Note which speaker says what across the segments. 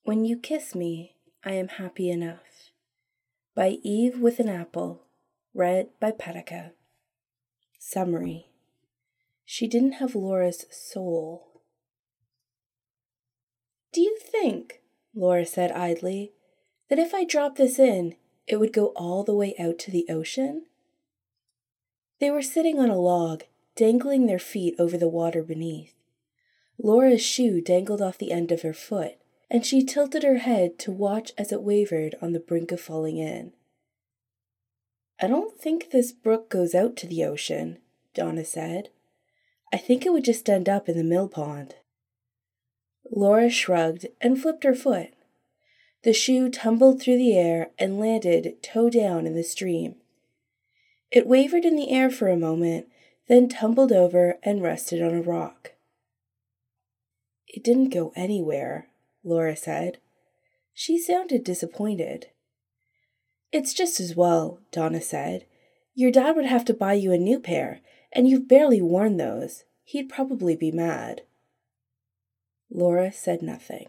Speaker 1: When You Kiss Me, I Am Happy Enough by Eve with an Apple, read by Petica. Summary. She didn't have Laura's soul. "Do you think," Laura said idly, "that if I dropped this in, it would go all the way out to the ocean?" They were sitting on a log, dangling their feet over the water beneath. Laura's shoe dangled off the end of her foot, and she tilted her head to watch as it wavered on the brink of falling in. "I don't think this brook goes out to the ocean," Donna said. "I think it would just end up in the mill pond." Laura shrugged and flipped her foot. The shoe tumbled through the air and landed toe down in the stream. It wavered in the air for a moment, then tumbled over and rested on a rock. "It didn't go anywhere," Laura said. She sounded disappointed. "It's just as well," Donna said. "Your dad would have to buy you a new pair, and you've barely worn those. He'd probably be mad." Laura said nothing.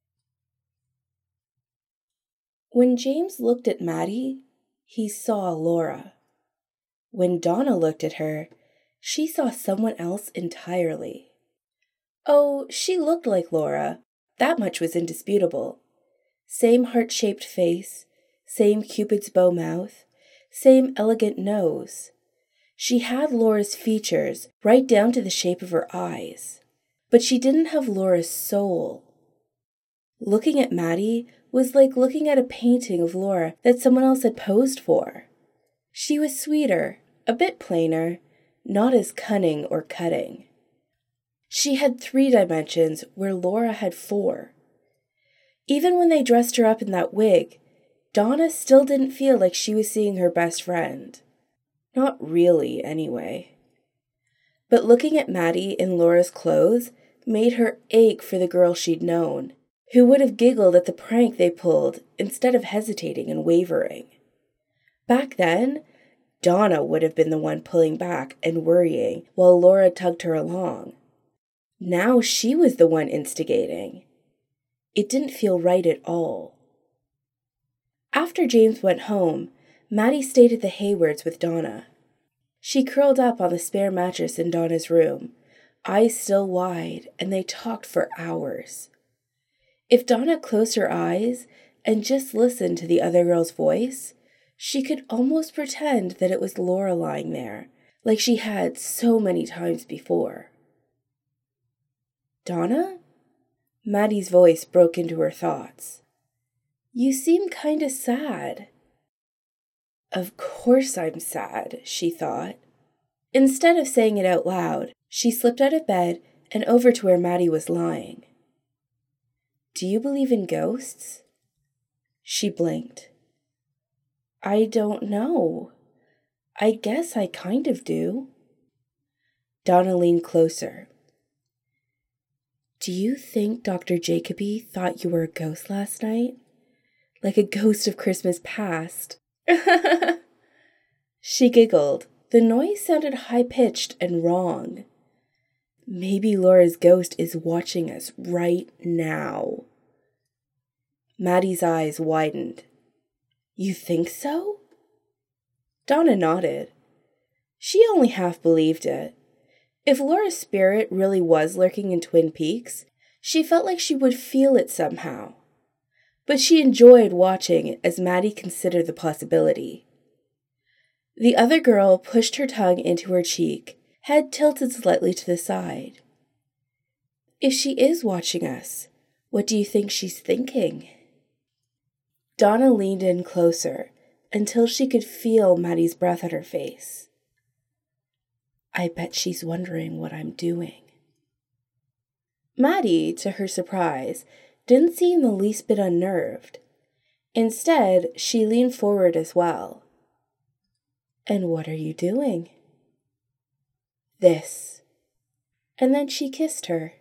Speaker 1: When James looked at Maddie, he saw Laura. When Donna looked at her, she saw someone else entirely. Oh, she looked like Laura. That much was indisputable. Same heart-shaped face, same Cupid's bow mouth, same elegant nose. She had Laura's features, right down to the shape of her eyes. But she didn't have Laura's soul. Looking at Maddie was like looking at a painting of Laura that someone else had posed for. She was sweeter, a bit plainer, not as cunning or cutting. She had 3 dimensions where Laura had 4. Even when they dressed her up in that wig, Donna still didn't feel like she was seeing her best friend. Not really, anyway. But looking at Maddie in Laura's clothes made her ache for the girl she'd known, who would have giggled at the prank they pulled instead of hesitating and wavering. Back then, Donna would have been the one pulling back and worrying while Laura tugged her along. Now she was the one instigating. It didn't feel right at all. After James went home, Maddie stayed at the Haywards with Donna. She curled up on the spare mattress in Donna's room, eyes still wide, and they talked for hours. If Donna closed her eyes and just listened to the other girl's voice, she could almost pretend that it was Laura lying there, like she had so many times before. "Donna?" Maddie's voice broke into her thoughts. "You seem kinda sad." "Of course I'm sad," she thought. Instead of saying it out loud, she slipped out of bed and over to where Maddie was lying. "Do you believe in ghosts?" She blinked. "I don't know. I guess I kind of do." Donna leaned closer. "Do you think Dr. Jacoby thought you were a ghost last night? Like a ghost of Christmas past?" She giggled. The noise sounded high-pitched and wrong. "Maybe Laura's ghost is watching us right now." Maddie's eyes widened. "You think so?" Donna nodded. She only half believed it. If Laura's spirit really was lurking in Twin Peaks, she felt like she would feel it somehow. But she enjoyed watching as Maddie considered the possibility. The other girl pushed her tongue into her cheek, head tilted slightly to the side. "If she is watching us, what do you think she's thinking?" Donna leaned in closer until she could feel Maddie's breath on her face. "I bet she's wondering what I'm doing." Maddie, to her surprise, didn't seem the least bit unnerved. Instead, she leaned forward as well. "And what are you doing?" "This." And then she kissed her.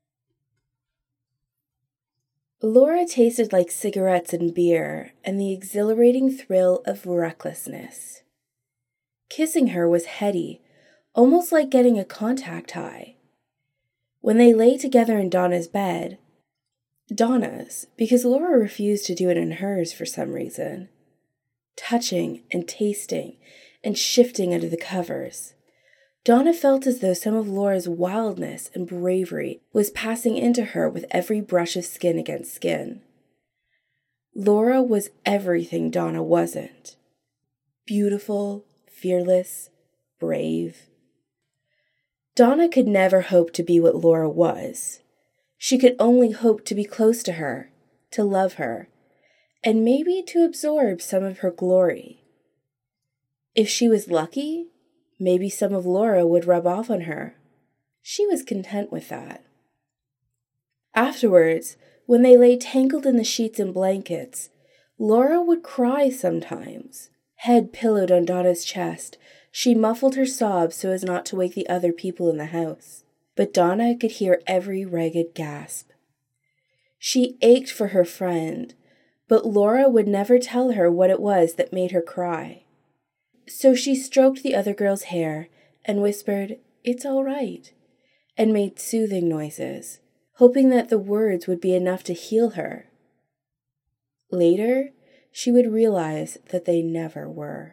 Speaker 1: Laura tasted like cigarettes and beer and the exhilarating thrill of recklessness. Kissing her was heady, almost like getting a contact high. When they lay together in Donna's bed, Donna's, because Laura refused to do it in hers for some reason. Touching and tasting and shifting under the covers, Donna felt as though some of Laura's wildness and bravery was passing into her with every brush of skin against skin. Laura was everything Donna wasn't. Beautiful, fearless, brave. Donna could never hope to be what Laura was. She could only hope to be close to her, to love her, and maybe to absorb some of her glory. If she was lucky, maybe some of Laura would rub off on her. She was content with that. Afterwards, when they lay tangled in the sheets and blankets, Laura would cry sometimes. Head pillowed on Donna's chest, she muffled her sobs so as not to wake the other people in the house. But Donna could hear every ragged gasp. She ached for her friend, but Laura would never tell her what it was that made her cry. So she stroked the other girl's hair and whispered, "It's all right," and made soothing noises, hoping that the words would be enough to heal her. Later, she would realize that they never were.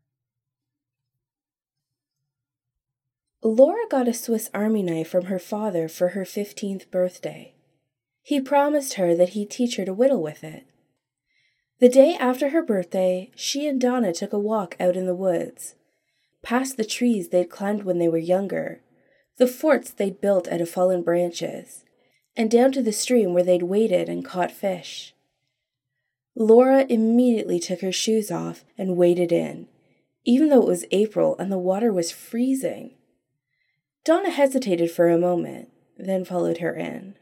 Speaker 1: Laura got a Swiss Army knife from her father for her 15th birthday. He promised her that he'd teach her to whittle with it. The day after her birthday, she and Donna took a walk out in the woods, past the trees they'd climbed when they were younger, the forts they'd built out of fallen branches, and down to the stream where they'd waded and caught fish. Laura immediately took her shoes off and waded in, even though it was April and the water was freezing. Donna hesitated for a moment, then followed her in.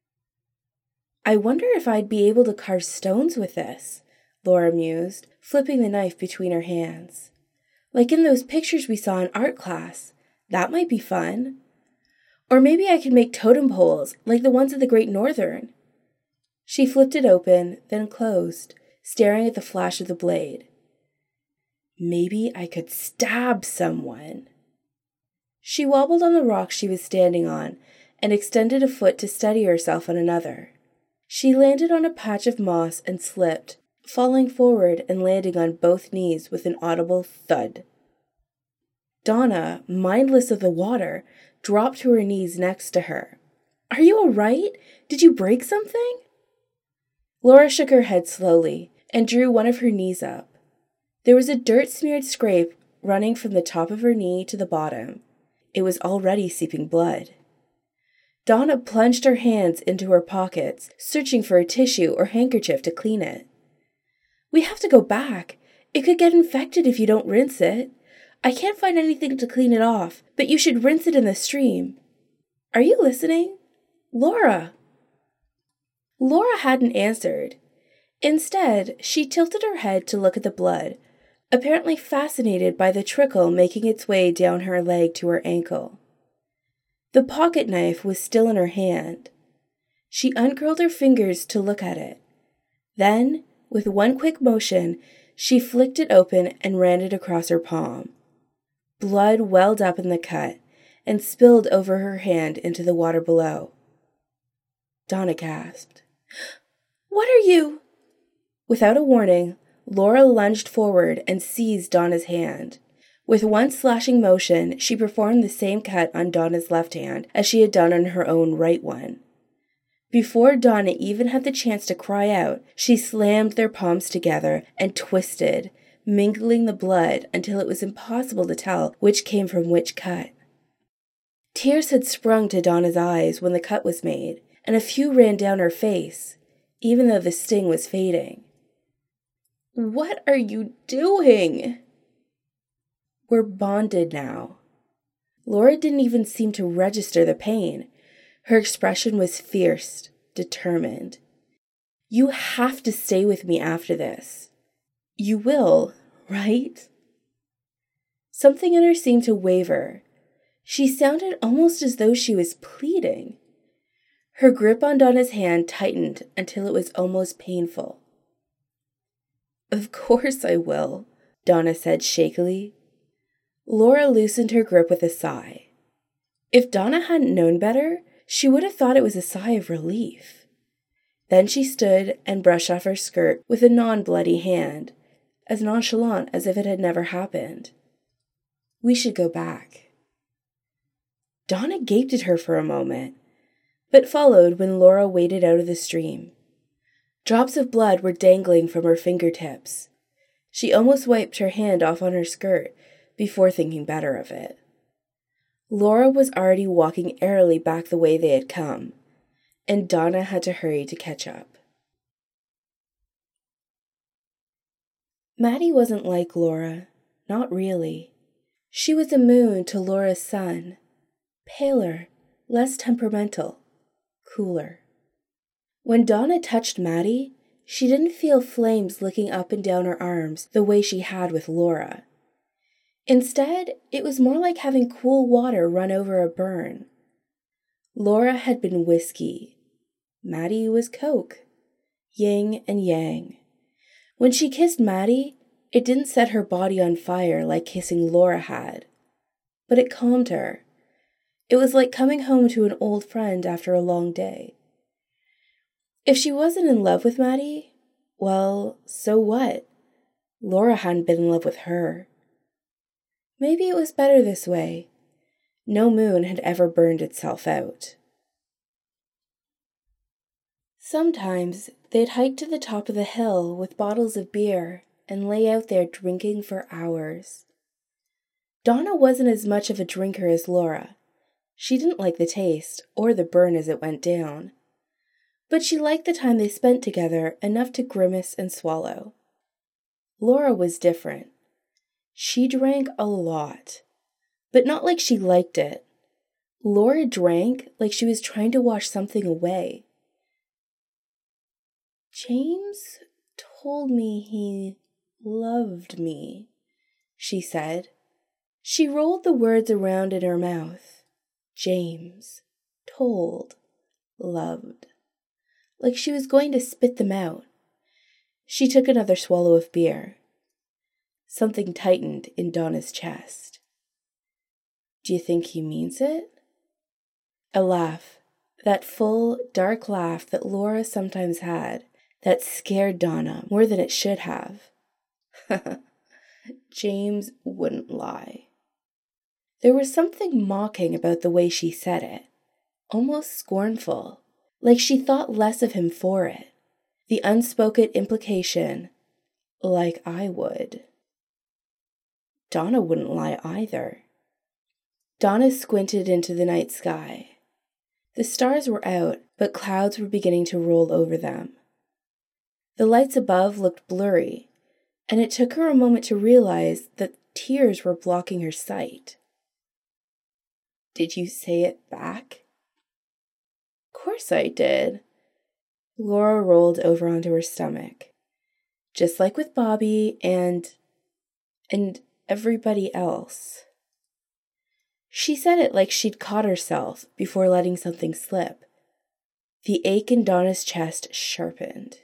Speaker 1: "I wonder if I'd be able to carve stones with this," Laura mused, flipping the knife between her hands. "Like in those pictures we saw in art class. That might be fun. Or maybe I could make totem poles, like the ones at the Great Northern." She flipped it open, then closed, staring at the flash of the blade. "Maybe I could stab someone." She wobbled on the rock she was standing on and extended a foot to steady herself on another. She landed on a patch of moss and slipped, falling forward and landing on both knees with an audible thud. Donna, mindless of the water, dropped to her knees next to her. "Are you all right? Did you break something?" Laura shook her head slowly and drew one of her knees up. There was a dirt-smeared scrape running from the top of her knee to the bottom. It was already seeping blood. Donna plunged her hands into her pockets, searching for a tissue or handkerchief to clean it. "We have to go back. It could get infected if you don't rinse it. I can't find anything to clean it off, but you should rinse it in the stream. Are you listening? Laura?" Laura hadn't answered. Instead, she tilted her head to look at the blood, apparently fascinated by the trickle making its way down her leg to her ankle. The pocket knife was still in her hand. She uncurled her fingers to look at it. Then, with one quick motion, she flicked it open and ran it across her palm. Blood welled up in the cut and spilled over her hand into the water below. Donna gasped. "What are you?" Without a warning, Laura lunged forward and seized Donna's hand. With one slashing motion, she performed the same cut on Donna's left hand as she had done on her own right one. Before Donna even had the chance to cry out, she slammed their palms together and twisted, mingling the blood until it was impossible to tell which came from which cut. Tears had sprung to Donna's eyes when the cut was made, and a few ran down her face, even though the sting was fading. "What are you doing?" "We're bonded now." Laura didn't even seem to register the pain. Her expression was fierce, determined. "You have to stay with me after this. You will, right?" Something in her seemed to waver. She sounded almost as though she was pleading. Her grip on Donna's hand tightened until it was almost painful. "Of course I will," Donna said shakily. Laura loosened her grip with a sigh. If Donna hadn't known better, she would have thought it was a sigh of relief. Then she stood and brushed off her skirt with a non-bloody hand, as nonchalant as if it had never happened. "We should go back." Donna gaped at her for a moment, but followed when Laura waded out of the stream. Drops of blood were dangling from her fingertips. She almost wiped her hand off on her skirt before thinking better of it. Laura was already walking airily back the way they had come, and Donna had to hurry to catch up. Maddie wasn't like Laura, not really. She was a moon to Laura's sun, paler, less temperamental, cooler. When Donna touched Maddie, she didn't feel flames licking up and down her arms the way she had with Laura. Instead, it was more like having cool water run over a burn. Laura had been whiskey. Maddie was Coke. Yin and yang. When she kissed Maddie, it didn't set her body on fire like kissing Laura had, but it calmed her. It was like coming home to an old friend after a long day. If she wasn't in love with Maddie, well, so what? Laura hadn't been in love with her. Maybe it was better this way. No moon had ever burned itself out. Sometimes they'd hike to the top of the hill with bottles of beer and lay out there drinking for hours. Donna wasn't as much of a drinker as Laura. She didn't like the taste or the burn as it went down, but she liked the time they spent together enough to grimace and swallow. Laura was different. She drank a lot, but not like she liked it. Laura drank like she was trying to wash something away. "James told me he loved me," she said. She rolled the words around in her mouth. James, told, loved. Like she was going to spit them out. She took another swallow of beer. Something tightened in Donna's chest. "Do you think he means it?" A laugh, that full, dark laugh that Laura sometimes had, that scared Donna more than it should have. James wouldn't lie. There was something mocking about the way she said it, almost scornful, like she thought less of him for it. The unspoken implication, like I would. Donna wouldn't lie either. Donna squinted into the night sky. The stars were out, but clouds were beginning to roll over them. The lights above looked blurry, and it took her a moment to realize that tears were blocking her sight. "Did you say it back?" "Course I did." Laura rolled over onto her stomach. "Just like with Bobby and everybody else." She said it like she'd caught herself before letting something slip. The ache in Donna's chest sharpened.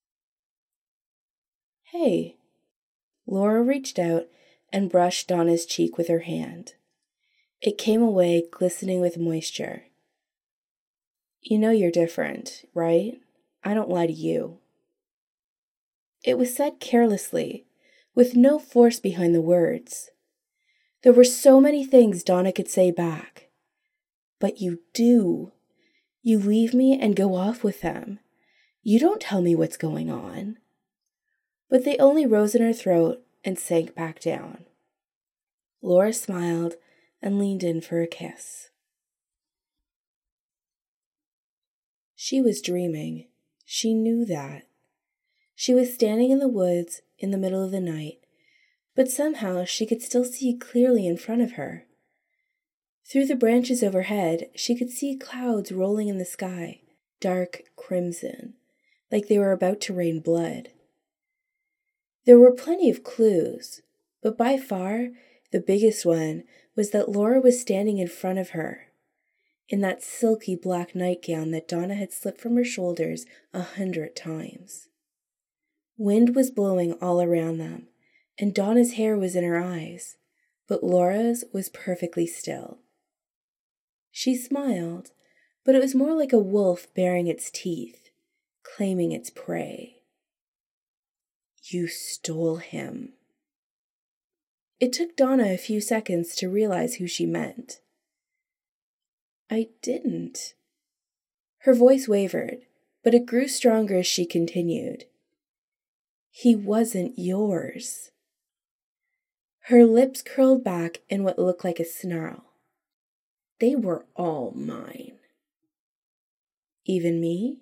Speaker 1: "Hey." Laura reached out and brushed Donna's cheek with her hand. It came away glistening with moisture. "You know you're different, right? I don't lie to you." It was said carelessly, with no force behind the words. There were so many things Donna could say back. "But you do. You leave me and go off with them. You don't tell me what's going on." But they only rose in her throat and sank back down. Laura smiled and leaned in for a kiss. She was dreaming. She knew that. She was standing in the woods in the middle of the night, but somehow she could still see clearly in front of her. Through the branches overhead, she could see clouds rolling in the sky, dark crimson, like they were about to rain blood. There were plenty of clues, but by far the biggest one was that Laura was standing in front of her, in that silky black nightgown that Donna had slipped from her shoulders 100 times. Wind was blowing all around them, and Donna's hair was in her eyes, but Laura's was perfectly still. She smiled, but it was more like a wolf baring its teeth, claiming its prey. You stole him. It took Donna a few seconds to realize who she meant. I didn't. Her voice wavered, but it grew stronger as she continued. He wasn't yours. Her lips curled back in what looked like a snarl. They were all mine. Even me?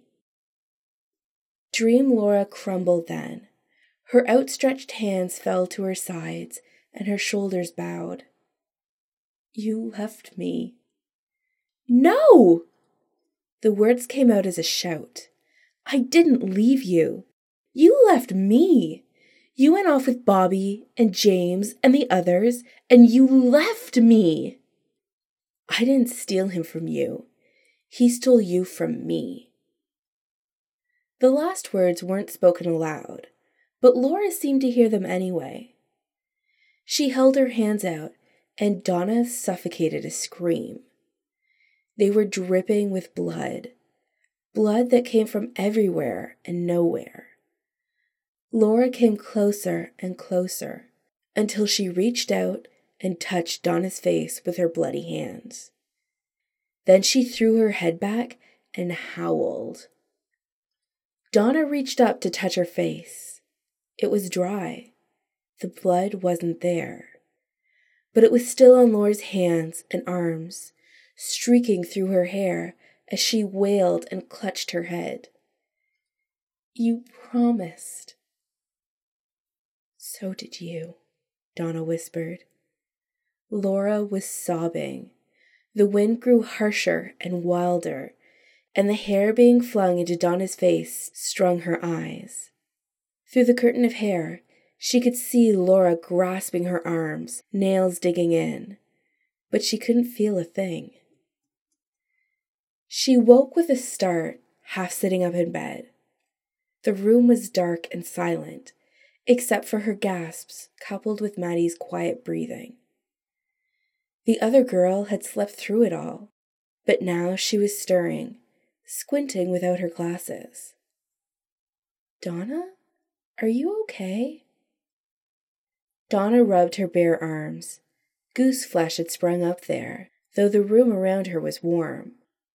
Speaker 1: Dream Laura crumbled then. Her outstretched hands fell to her sides and her shoulders bowed. You left me. No! The words came out as a shout. I didn't leave you. You left me. You went off with Bobby and James and the others, and you left me. I didn't steal him from you. He stole you from me. The last words weren't spoken aloud, but Laura seemed to hear them anyway. She held her hands out, and Donna suffocated a scream. They were dripping with blood that came from everywhere and nowhere. Laura came closer and closer until she reached out and touched Donna's face with her bloody hands. Then she threw her head back and howled. Donna reached up to touch her face. It was dry. The blood wasn't there. But it was still on Laura's hands and arms, streaking through her hair as she wailed and clutched her head. You promised. So did you, Donna whispered. Laura was sobbing. The wind grew harsher and wilder, and the hair being flung into Donna's face strung her eyes. Through the curtain of hair, she could see Laura grasping her arms, nails digging in, but she couldn't feel a thing. She woke with a start, half sitting up in bed. The room was dark and silent, except for her gasps coupled with Maddie's quiet breathing. The other girl had slept through it all, but now she was stirring, squinting without her glasses. Donna, are you okay? Donna rubbed her bare arms. Goose flesh had sprung up there, though the room around her was warm.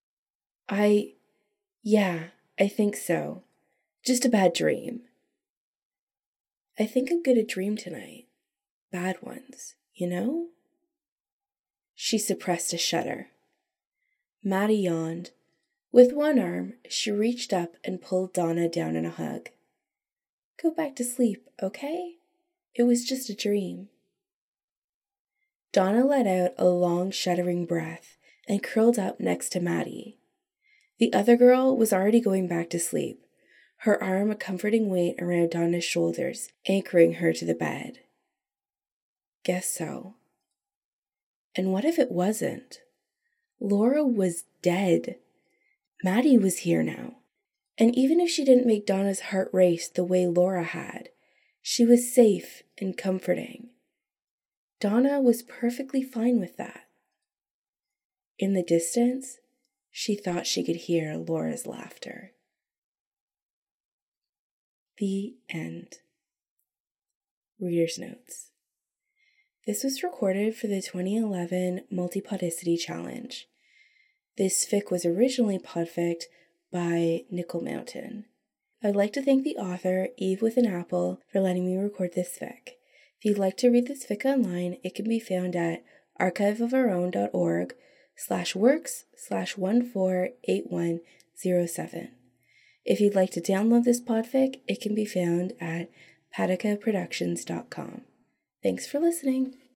Speaker 1: I think so. Just a bad dream. I think I'm gonna dream tonight. Bad ones, you know? She suppressed a shudder. Maddie yawned. With one arm, she reached up and pulled Donna down in a hug. Go back to sleep, okay? It was just a dream. Donna let out a long, shuddering breath and curled up next to Maddie. The other girl was already going back to sleep, her arm a comforting weight around Donna's shoulders, anchoring her to the bed. Guess so. And what if it wasn't? Laura was dead. Maddie was here now. And even if she didn't make Donna's heart race the way Laura had, she was safe and comforting. Donna was perfectly fine with that. In the distance, she thought she could hear Laura's laughter. The end. Reader's Notes. This was recorded for the 2011 Multipodicity Challenge. This fic was originally podfic by Nickel Mountain. I'd like to thank the author, Eve with an Apple, for letting me record this fic. If you'd like to read this fic online, it can be found at archiveofourown.org/works/148107. If you'd like to download this podfic, it can be found at patacaproductions.com. Thanks for listening.